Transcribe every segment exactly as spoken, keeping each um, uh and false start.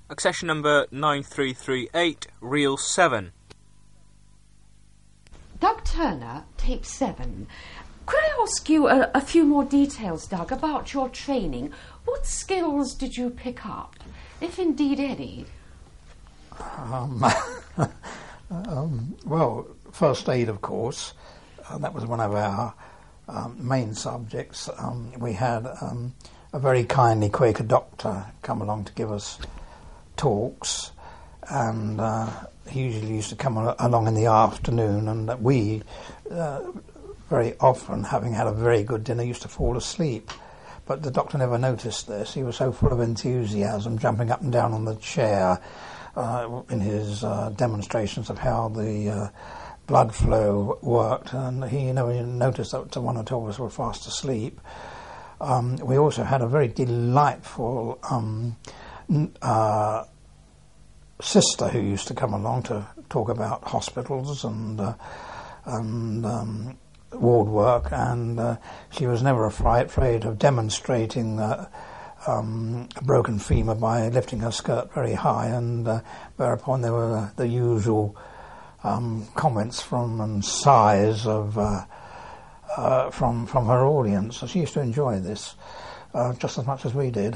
accession number nine three three eight, reel seven. Doug Turner, tape seven. Could I ask you a, a few more details, Doug, about your training? What skills did you pick up, if indeed any? Um, um, well, first aid, of course. Uh, that was one of our um, main subjects. Um, we had um, a very kindly Quaker doctor come along to give us talks, and uh, he usually used to come al- along in the afternoon, and that we, uh, very often, having had a very good dinner, used to fall asleep. But the doctor never noticed this. He was so full of enthusiasm, jumping up and down on the chair uh, in his uh, demonstrations of how the uh, blood flow worked, and he never even noticed that one or two of us were fast asleep. Um, we also had a very delightful um, uh, sister who used to come along to talk about hospitals and uh, and um, ward work, and uh, she was never afraid, afraid of demonstrating uh, um, a broken femur by lifting her skirt very high, and uh, whereupon there were the usual Um, comments from and sighs of uh, uh, from from her audience. So she used to enjoy this uh, just as much as we did.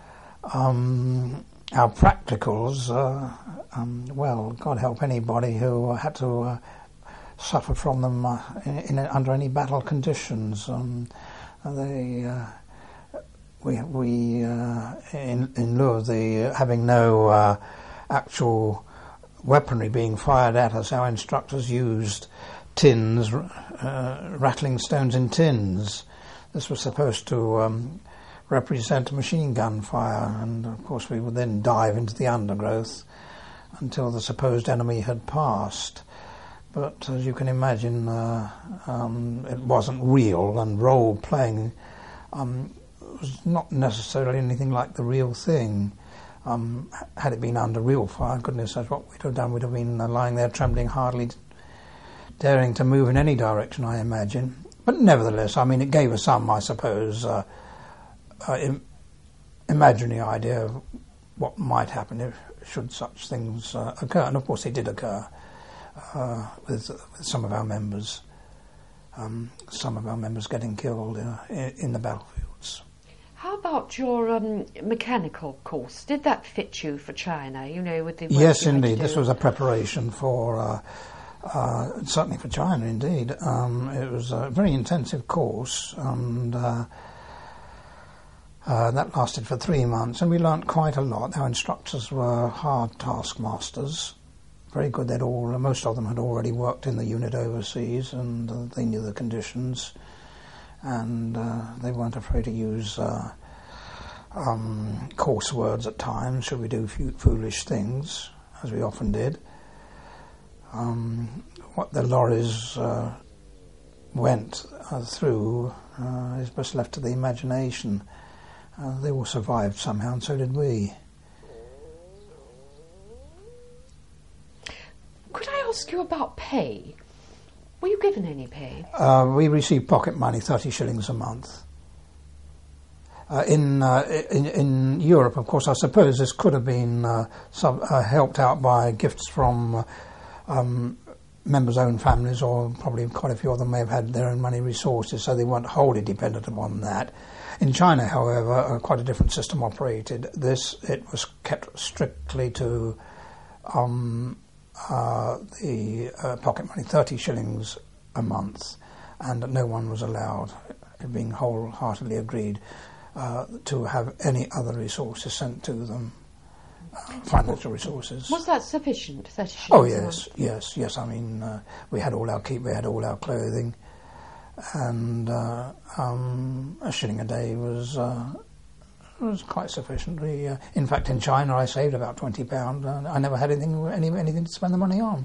Um, our practicals, uh, um, well, God help anybody who had to uh, suffer from them uh, in, in under any battle conditions. Um, they uh, we we uh, in in lieu of the uh, having no uh, actual weaponry being fired at us, our instructors used tins, uh, rattling stones in tins. This was supposed to um, represent machine gun fire, and of course we would then dive into the undergrowth until the supposed enemy had passed. But as you can imagine, uh, um, it wasn't real, and role-playing um, was not necessarily anything like the real thing. Um, had it been under real fire, goodness knows what we'd have done. We'd have been uh, lying there trembling, hardly daring to move in any direction, I imagine. But nevertheless, I mean, it gave us some, I suppose, uh, uh, im- imaginary idea of what might happen if should such things uh, occur. And of course they did occur uh, with, with some of our members, um, some of our members getting killed uh, in, in the battlefields. How about your um, mechanical course? Did that fit you for China, you know, with the work Yes, you had indeed. to This do? was a preparation for, uh, uh, certainly for China, indeed. Um, it was a very intensive course, and uh, uh, that lasted for three months, and we learnt quite a lot. Our instructors were hard taskmasters, very good. They'd all, most of them had already worked in the unit overseas, and uh, they knew the conditions. And uh, they weren't afraid to use uh, um, coarse words at times, should we do f- foolish things, as we often did. Um, what the lorries uh, went uh, through uh, is best left to the imagination. Uh, they all survived somehow, and so did we. Could I ask you about pay? Were you given any pay? Uh, we received pocket money, thirty shillings a month. Uh, in, uh, in in Europe, of course, I suppose this could have been uh, sub, uh, helped out by gifts from uh, um, members' own families, or probably quite a few of them may have had their own money resources, so they weren't wholly dependent upon that. In China, however, uh, quite a different system operated. This, it was kept strictly to um, Uh, the uh, pocket money, thirty shillings a month, and no one was allowed, being wholeheartedly agreed, uh, to have any other resources sent to them, uh, financial resources. Was that sufficient, thirty shillings Oh a yes, month? yes, yes. I mean, uh, we had all our keep, we had all our clothing, and uh, um, a shilling a day was uh, was quite sufficiently. Uh, in fact, in China, I saved about twenty pounds. Uh, I never had anything, any, anything to spend the money on.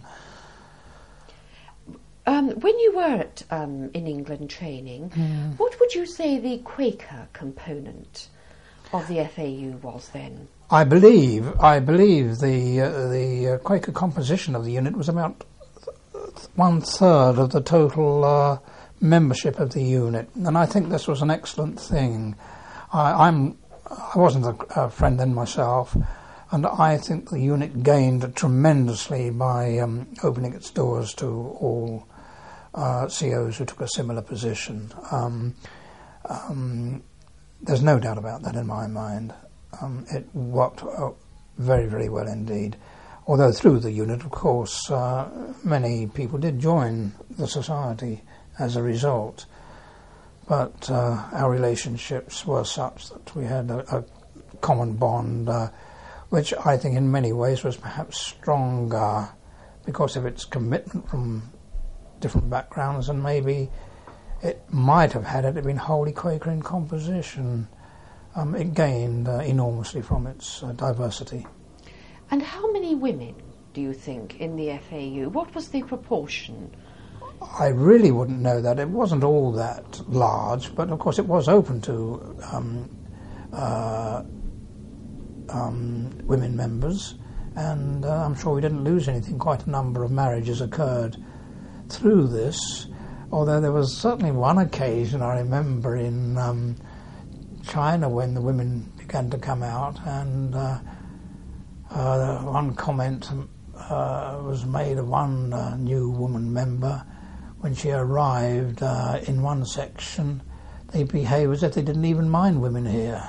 Um, when you were at, um, in England training, Mm. what would you say the Quaker component of the F A U was then? I believe, I believe the uh, the uh, Quaker composition of the unit was about one third of the total uh, membership of the unit, and I think this was an excellent thing. I, I'm I wasn't a, a friend then myself, And I think the unit gained tremendously by um, opening its doors to all uh, C Os who took a similar position. Um, um, there's no doubt about that in my mind. Um, it worked uh, very, very well indeed. Although through the unit, of course, uh, many people did join the society as a result. But uh, our relationships were such that we had a, a common bond, uh, which I think in many ways was perhaps stronger because of its commitment from different backgrounds, and maybe it might have had it been wholly Quaker in composition. Um, it gained uh, enormously from its uh, diversity. And how many women do you think in the F A U? What was the proportion? I really wouldn't know that. It wasn't all that large, but of course it was open to um, uh, um, women members, and uh, I'm sure we didn't lose anything. Quite a number of marriages occurred through this, although there was certainly one occasion I remember in um, China when the women began to come out, and uh, uh, one comment uh, was made of one uh, new woman member. When she arrived uh, in one section, they behaved as if they didn't even mind women here.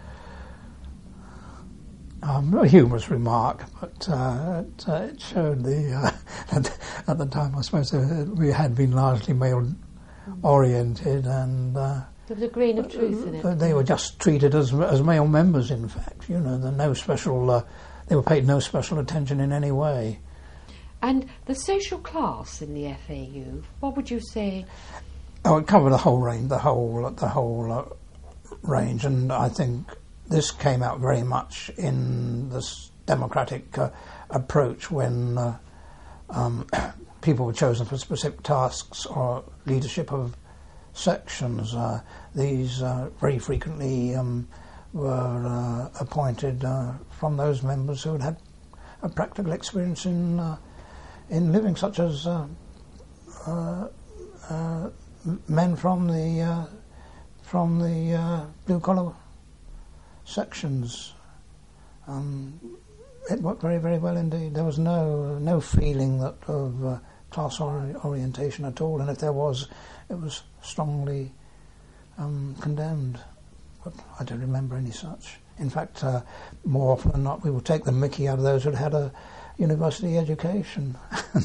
Um, a humorous remark, but uh, it, uh, it showed the uh, at, at the time I suppose uh, we had been largely male-oriented, and uh, there was a grain of truth in it. They were just treated as as male members. In fact, you know, no special. Uh, they were paid no special attention in any way. And the social class in the F A U, what would you say? Oh, it covered the whole range, the whole, the whole uh, range, and I think this came out very much in this democratic uh, approach when uh, um, people were chosen for specific tasks or leadership of sections. Uh, these uh, very frequently um, were uh, appointed uh, from those members who had had a practical experience in. Uh, in living, such as uh, uh, uh, men from the uh, from the uh, blue collar sections. Um, it worked very, very well indeed. There was no no feeling that of uh, class or- orientation at all, and if there was, it was strongly um, condemned. But I don't remember any such. In fact, uh, more often than not, we would take the mickey out of those who'd had a university education.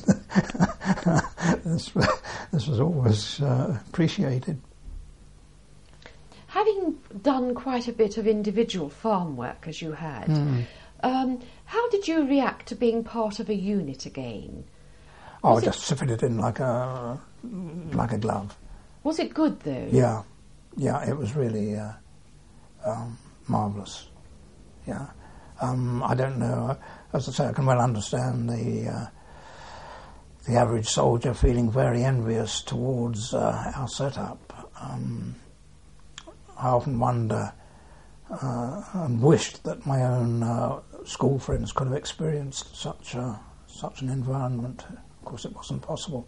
this, this was always uh, appreciated. Having done quite a bit of individual farm work as you had, mm. um, how did you react to being part of a unit again? Oh, was just fit it in like a like a glove. Was it good though? Yeah, yeah, it was really uh, um, marvellous. Yeah, um, I don't know. As I say, I can well understand the uh, the average soldier feeling very envious towards uh, our setup. Um, I often wonder uh, and wished that my own uh, school friends could have experienced such a, such an environment. Of course, it wasn't possible.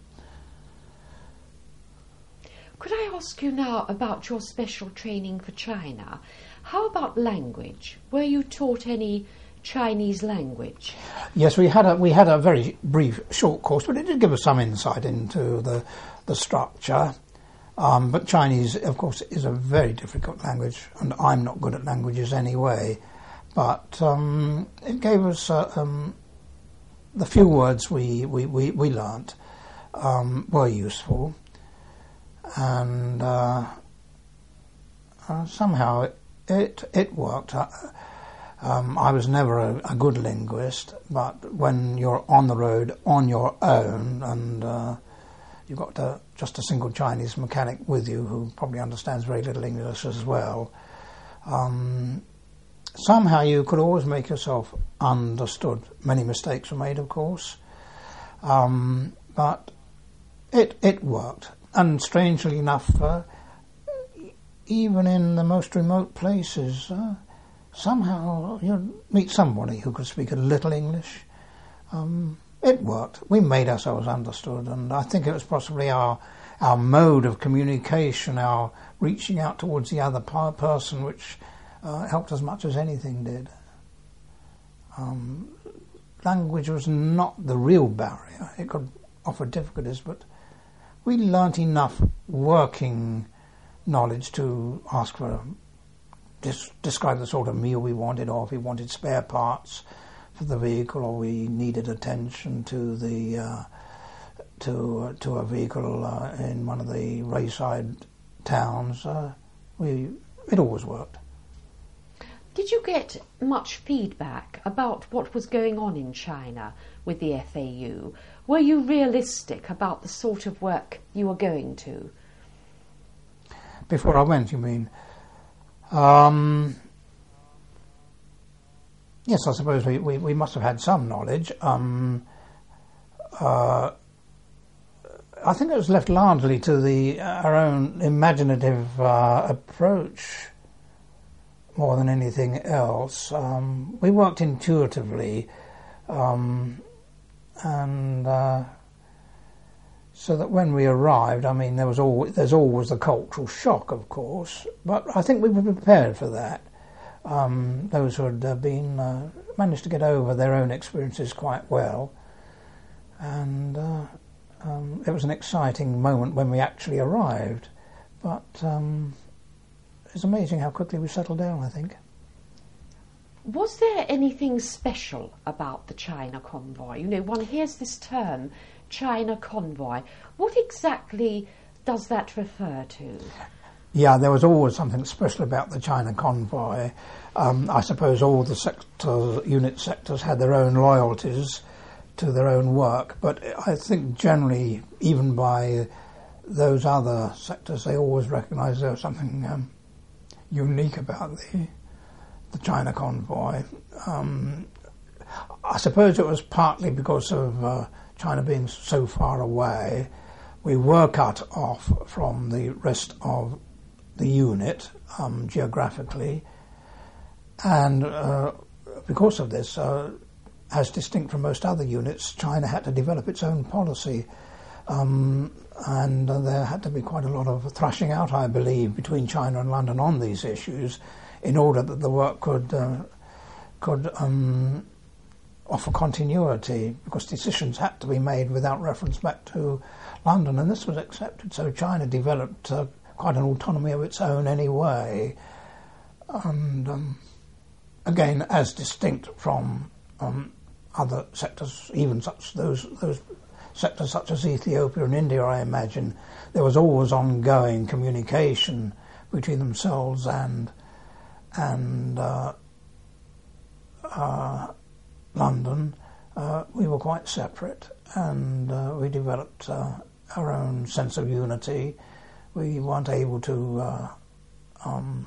Could I ask you now about your special training for China? How about language? Were you taught any Chinese language? Yes, we had a we had a very brief, short course, but it did give us some insight into the the structure. Um, but Chinese, of course, is a very difficult language, and I'm not good at languages anyway. But um, it gave us uh, um, the few words we we we, we learnt um, were useful, and uh, uh, somehow it it, it worked. Uh, Um, I was never a, a good linguist, but when you're on the road on your own and uh, you've got to, just a single Chinese mechanic with you who probably understands very little English as well, um, somehow you could always make yourself understood. Many mistakes were made, of course, um, but it it worked. And strangely enough, uh, even in the most remote places, uh, somehow you meet somebody who could speak a little English. Um, it worked. We made ourselves understood, and I think it was possibly our our mode of communication, our reaching out towards the other person, which uh, helped as much as anything did. Um, language was not the real barrier. It could offer difficulties, but we learnt enough working knowledge to ask for, dis- describe the sort of meal we wanted, or if we wanted spare parts for the vehicle, or we needed attention to the uh, to uh, to a vehicle uh, in one of the wayside towns. Uh, we it always worked. Did you get much feedback about what was going on in China with the F A U? Were you realistic about the sort of work you were going to? Before I went, you mean? Um, yes, I suppose we, we, we must have had some knowledge. Um, uh, I think it was left largely to the our own imaginative uh, approach more than anything else. Um, we worked intuitively, um, and uh, so that when we arrived, I mean, there was always, there's always the cultural shock, of course, but I think we were prepared for that. Um, those who had uh, been uh, managed to get over their own experiences quite well, and uh, um, it was an exciting moment when we actually arrived, but um, it's amazing how quickly we settled down, I think. Was there anything special about the China convoy? You know, one hears this term, China convoy. What exactly does that refer to? Yeah, there was always something special about the China convoy. Um, I suppose all the sector, unit sectors had their own loyalties to their own work, but I think generally, even by those other sectors, they always recognised there was something um, unique about the the China convoy. Um, I suppose it was partly because of uh, China being so far away. We were cut off from the rest of the unit um, geographically, and uh, because of this, uh, as distinct from most other units, China had to develop its own policy, um, and uh, there had to be quite a lot of thrashing out, I believe, between China and London on these issues, in order that the work could uh, could um, offer continuity, because decisions had to be made without reference back to London, and this was accepted. So China developed uh, quite an autonomy of its own anyway, and um, again, as distinct from um, other sectors, even such those those sectors such as Ethiopia and India, I imagine, there was always ongoing communication between themselves and and uh, uh, London. Uh, we were quite separate, and uh, we developed uh, our own sense of unity. We weren't able to uh, um,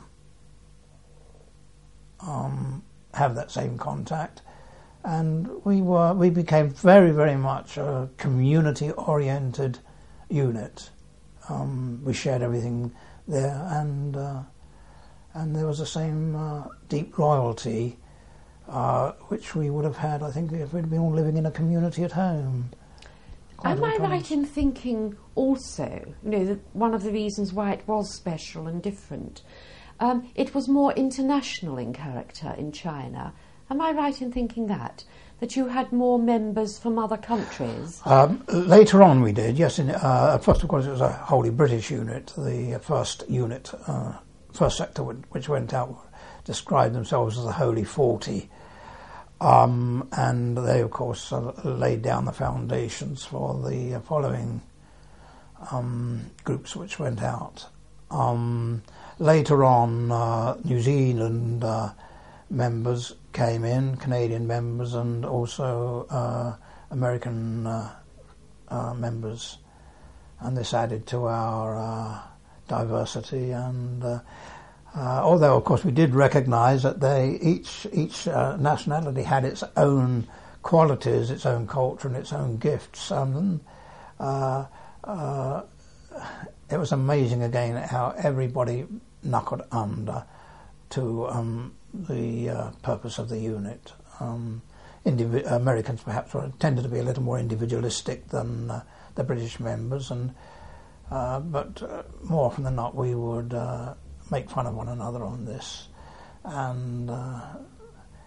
um, have that same contact, and we were we became very, very much a community-oriented unit. Um, we shared everything there, and uh, and there was the same uh, deep loyalty uh, which we would have had, I think, if we'd been all living in a community at home. Am I right in thinking also, you know, that one of the reasons why it was special and different, um, it was more international in character in China? Am I right in thinking that? That you had more members from other countries? Um, later on we did, yes. In, uh, first, of course, it was a wholly British unit. The first unit, uh, first sector which went out, described themselves as the Holy Forty. Um, and they, of course, uh, laid down the foundations for the uh, following um, groups which went out. Um, later on, uh, New Zealand uh, members came in, Canadian members, and also uh, American uh, uh, members, and this added to our uh, diversity. And uh, Uh, although, of course, we did recognise that they each each uh, nationality had its own qualities, its own culture, and its own gifts. Um, uh, uh, it was amazing again how everybody knuckled under to um, the uh, purpose of the unit. Um, indivi- Americans perhaps were, tended to be a little more individualistic than uh, the British members, and uh, but uh, more often than not we would Uh, make fun of one another on this, and uh,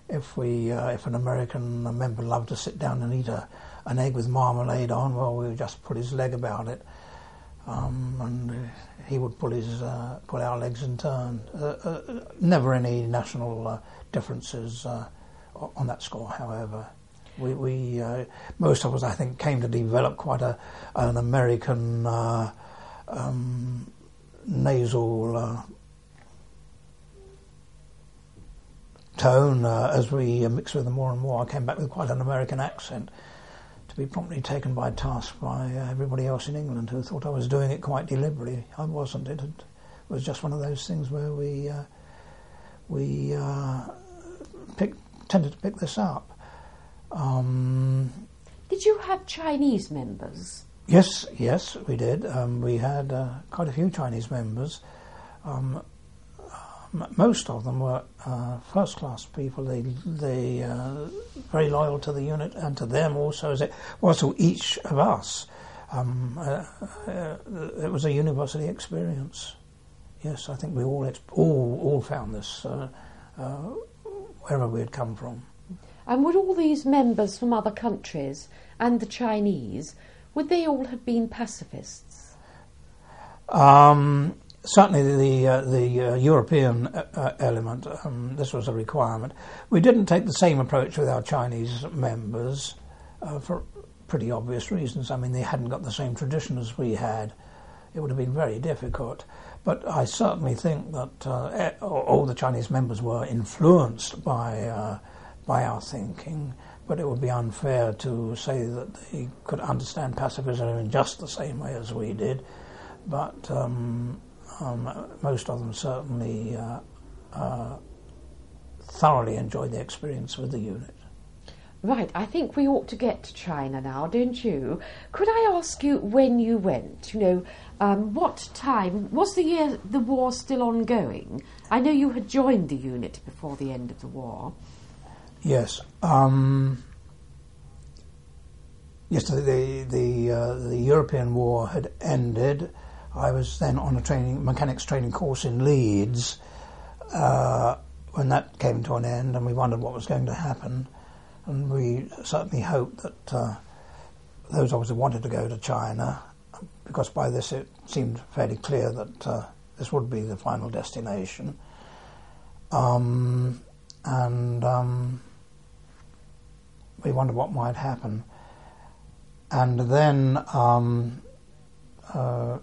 if we uh, if an American member loved to sit down and eat a, an egg with marmalade on, well, we would just put his leg about it, um, and he would pull his uh, pull our legs in turn. Uh, uh, never any national uh, differences uh, on that score, however. We, we uh, most of us, I think, came to develop quite a an American uh, um, nasal uh, tone uh, as we uh, mixed with them more and more. I came back with quite an American accent, to be promptly taken by task by uh, everybody else in England who thought I was doing it quite deliberately. I wasn't. It, had, it was just one of those things where we uh, we uh, pick, tended to pick this up. Um, did you have Chinese members? Yes, yes, we did. Um, we had uh, quite a few Chinese members. Um, m- most of them were uh, first-class people. They they uh, very loyal to the unit and to them also, as it was to each of us. Um, uh, uh, it was a university experience. Yes, I think we all ex- all all found this uh, uh, wherever we had come from. And would all these members from other countries and the Chinese, would they all have been pacifists? Um, certainly the uh, the uh, European uh, element, um, this was a requirement. We didn't take the same approach with our Chinese members uh, for pretty obvious reasons. I mean, they hadn't got the same tradition as we had. It would have been very difficult. But I certainly think that uh, all the Chinese members were influenced by uh, by our thinking, but it would be unfair to say that they could understand pacifism in just the same way as we did. But um, um, most of them certainly uh, uh, thoroughly enjoyed the experience with the unit. Right, I think we ought to get to China now, don't you? Could I ask you when you went? You know, um, what time? Was the year the war still ongoing? I know you had joined the unit before the end of the war. Yes. Um, yes, the the the, uh, the European war had ended. I was then on a training mechanics training course in Leeds uh, when that came to an end, and we wondered what was going to happen. And we certainly hoped that uh, those of us who wanted to go to China, because by this it seemed fairly clear that uh, this would be the final destination. Um, and um, we wondered what might happen. And then um, uh,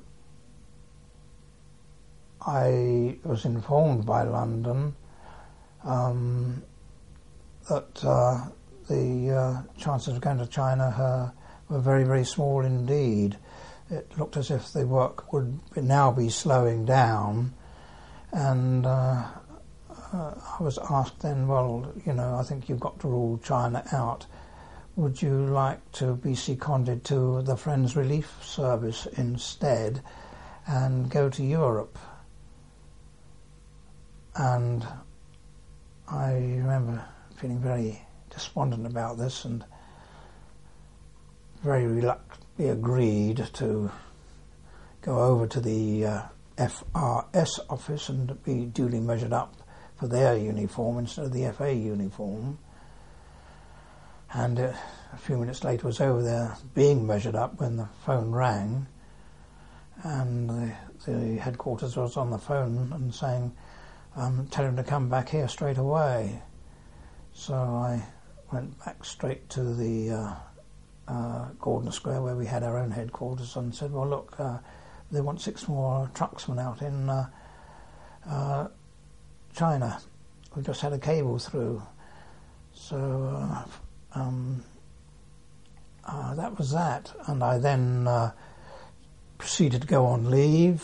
I was informed by London um, that uh, the uh, chances of going to China uh, were very, very small indeed. It looked as if the work would now be slowing down, and uh, uh, I was asked then, well, you know, I think you've got to rule China out. Would you like to be seconded to the Friends Relief Service instead and go to Europe? And I remember feeling very despondent about this and very reluctantly agreed to go over to the uh, F R S office and be duly measured up for their uniform instead of the F A uniform. And uh, a few minutes later was over there being measured up when the phone rang, and the, the headquarters was on the phone and saying, um, tell him to come back here straight away. So I went back straight to the uh, uh, Gordon Square where we had our own headquarters and said, well, look, uh, they want six more trucksmen out in uh, uh, China. We just had a cable through. So uh, um, uh, that was that. And I then uh, proceeded to go on leave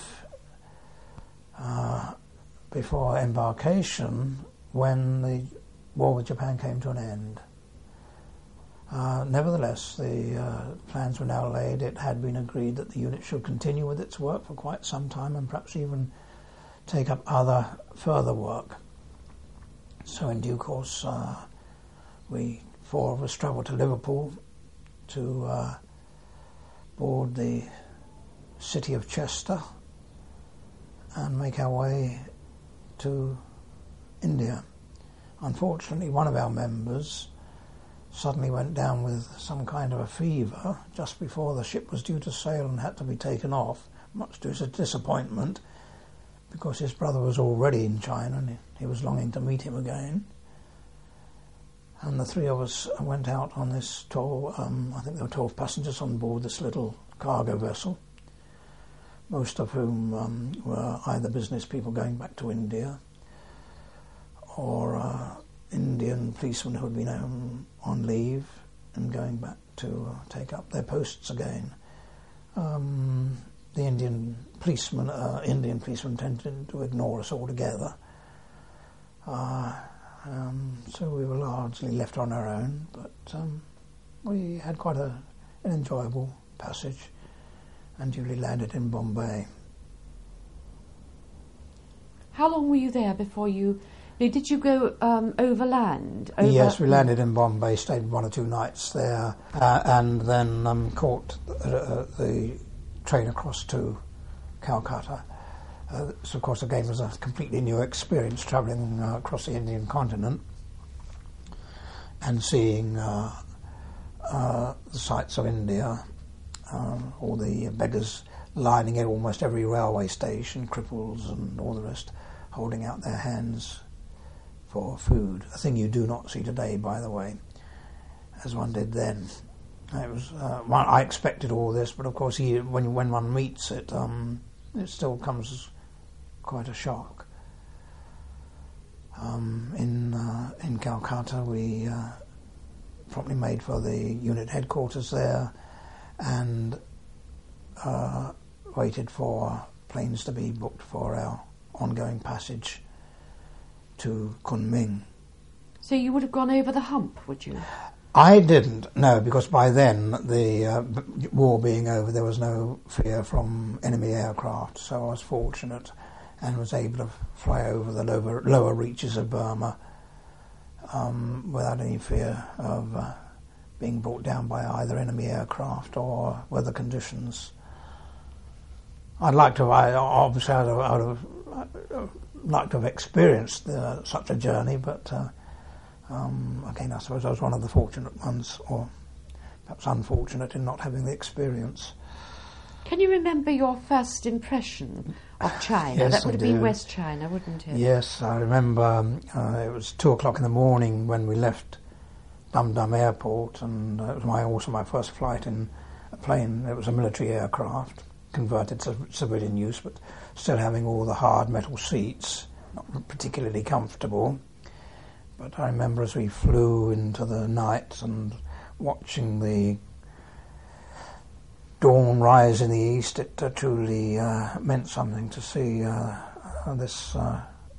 uh, before embarkation when the war with Japan came to an end. Uh, nevertheless, the uh, plans were now laid. It had been agreed that the unit should continue with its work for quite some time and perhaps even take up other further work. So in due course, uh, we four of us travelled to Liverpool to uh, board the City of Chester and make our way to India. unfortunately, one of our members suddenly went down with some kind of a fever just before the ship was due to sail and had to be taken off, much to his disappointment, because his brother was already in China and he was longing to meet him again. And the three of us went out on this tour. Um, I think there were twelve passengers on board this little cargo vessel, most of whom um, were either business people going back to India or uh, Indian policemen who had been um, on leave and going back to uh, take up their posts again. Um, the Indian policemen, uh, Indian policemen tended to ignore us altogether. Uh, um, so we were largely left on our own, but um, we had quite a, an enjoyable passage and duly landed in Bombay. How long were you there before you... No, did you go um, overland? Over Yes, we landed in Bombay, stayed one or two nights there, uh, and then um, caught uh, the train across to Calcutta. Uh, so, of course, again, was a completely new experience travelling uh, across the Indian continent and seeing uh, uh, the sights of India, uh, all the beggars lining at almost every railway station, cripples and all the rest, holding out their hands for food, a thing you do not see today, by the way, as one did then. It was uh, one, I expected all this, but of course, he, when when one meets it, um, it still comes as quite a shock. Um, in uh, in Calcutta, we uh, promptly made for the unit headquarters there, and uh, waited for planes to be booked for our ongoing passage to Kunming. So you would have gone over the hump, would you? I didn't, no, because by then, the uh, b- war being over, there was no fear from enemy aircraft, so I was fortunate and was able to fly over the lower, lower reaches of Burma um, without any fear of uh, being brought down by either enemy aircraft or weather conditions. I'd like to, I, obviously I'd have, I'd have, I'd have liked to have experienced uh, such a journey, but uh, um, again, I suppose I was one of the fortunate ones, or perhaps unfortunate in not having the experience. Can you remember your first impression of China? Yes, That would I have been do. West China, wouldn't it? Yes, I remember um, uh, it was two o'clock in the morning when we left Dum Dum Airport, and uh, it was my also my first flight in a plane. It was a military aircraft, converted to civilian use, but still having all the hard metal seats, not particularly comfortable. But I remember as we flew into the night and watching the dawn rise in the east, it uh, truly uh, meant something to see uh, uh, this uh,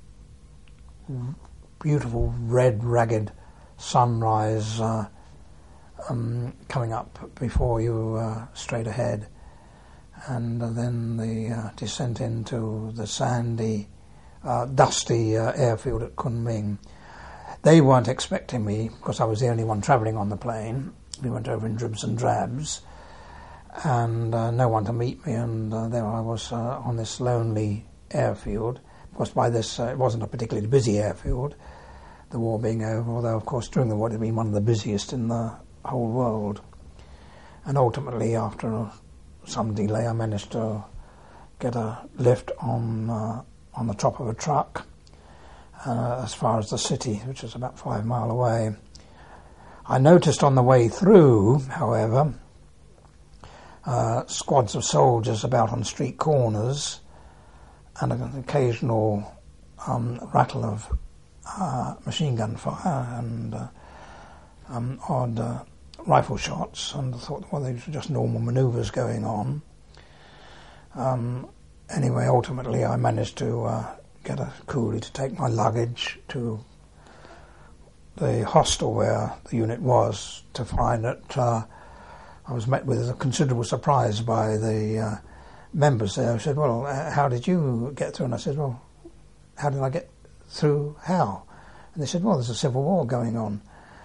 beautiful red ragged sunrise uh, um, coming up before you uh, straight ahead, and uh, then the uh, descent into the sandy, uh, dusty uh, airfield at Kunming. They weren't expecting me because I was the only one travelling on the plane. We went over in dribs and drabs, and uh, no one to meet me, and uh, there I was uh, on this lonely airfield. Of course, by this, uh, it wasn't a particularly busy airfield, the war being over, although, of course, during the war it had been one of the busiest in the whole world. And ultimately, after some delay, I managed to get a lift on, uh, on the top of a truck uh, as far as the city, which is about five mile away. I noticed on the way through, however, uh, squads of soldiers about on street corners and an occasional um, rattle of uh, machine gun fire and uh, um, odd uh, rifle shots, and I thought, well, these were just normal manoeuvres going on. Um, anyway, ultimately I managed to uh, get a coolie to take my luggage to the hostel where the unit was, to find that uh, I was met with a considerable surprise by the uh, members there. I said, well, uh, how did you get through? And I said, well, how did I get through? How? And they said, well, there's a civil war going on.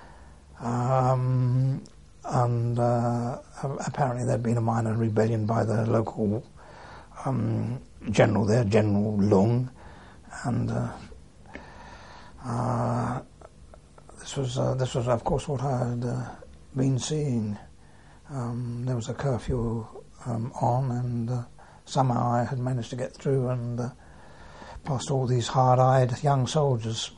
Um, and uh, apparently there'd been a minor rebellion by the local um, general there, General Lung, and uh, uh, was uh, this was of course what I had uh, been seeing. Um, there was a curfew um, on, and uh, somehow I had managed to get through and uh, past all these hard-eyed young soldiers.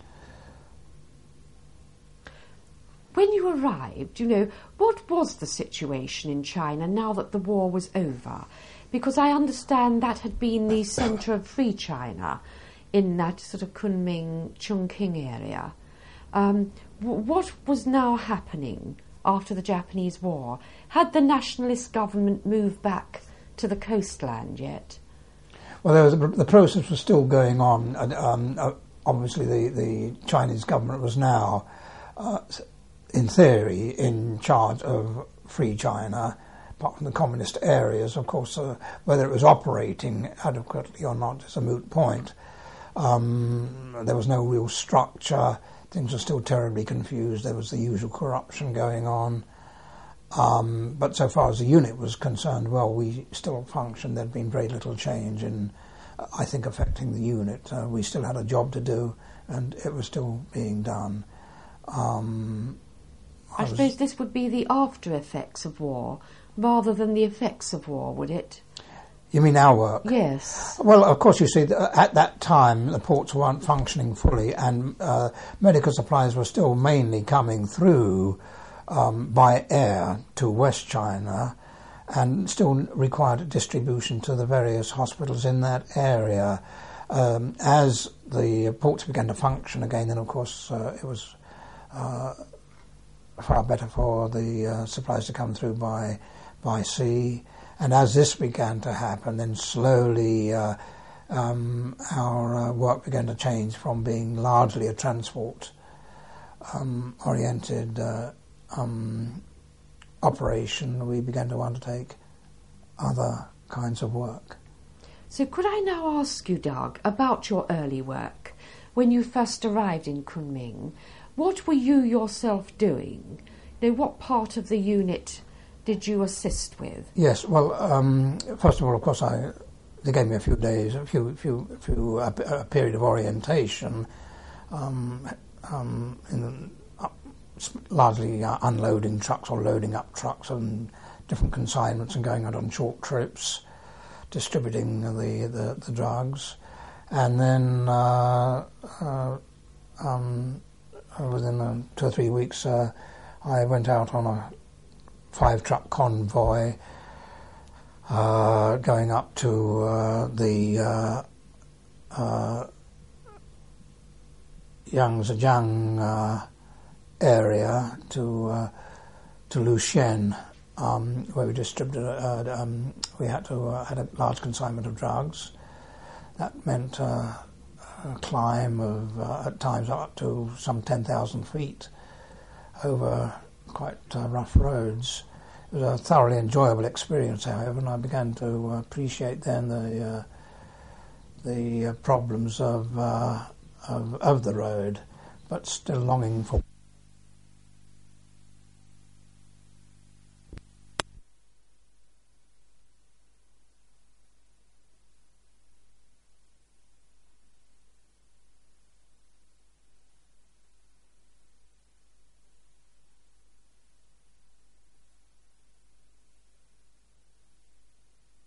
When you arrived, you know, what was the situation in China now that the war was over? Because I understand that had been the centre of Free China in that sort of Kunming, Chongqing area. Um, w- what was now happening after the Japanese War? Had the nationalist government moved back to the coastland yet? Well, there was, the process was still going on. And, um, uh, obviously, the, the Chinese government was now, uh, in theory, in charge of Free China, apart from the communist areas. Of course, uh, whether it was operating adequately or not is a moot point. Um, there was no real structure. Things were still terribly confused. There was the usual corruption going on. Um, but so far as the unit was concerned, well, we still functioned. There'd been very little change in, uh, I think, affecting the unit. Uh, we still had a job to do, and it was still being done. Um, I, I suppose this would be the after effects of war, rather than the effects of war, would it? You mean our work? Yes. Well, of course, you see, at that time, the ports weren't functioning fully, and uh, medical supplies were still mainly coming through um, by air to West China, and still required distribution to the various hospitals in that area. Um, as the ports began to function again, then, of course, uh, it was uh, far better for the uh, supplies to come through by by sea. And as this began to happen, then slowly uh, um, our uh, work began to change from being largely a transport-oriented um, uh, um, operation. We began to undertake other kinds of work. So could I now ask you, Doug, about your early work? When you first arrived in Kunming, what were you yourself doing? You know, what part of the unit did you assist with? Yes, well, um, first of all, of course, I they gave me a few days, a few, few, few a, a period of orientation, um, um, in uh, largely uh, unloading trucks or loading up trucks and different consignments and going out on short trips, distributing the the, the drugs, and then uh, uh, um, within uh, two or three weeks, uh, I went out on a five-truck convoy uh, going up to uh, the uh, uh, Yangtze uh, area to uh, to Lushen, um, where we distributed. Uh, um, we had to uh, had a large consignment of drugs. That meant uh, a climb of uh, at times up to some ten thousand feet over quite uh, rough roads. It was a thoroughly enjoyable experience, however, and I began to uh, appreciate then the uh, the uh, problems of, uh, of of the road, but still longing for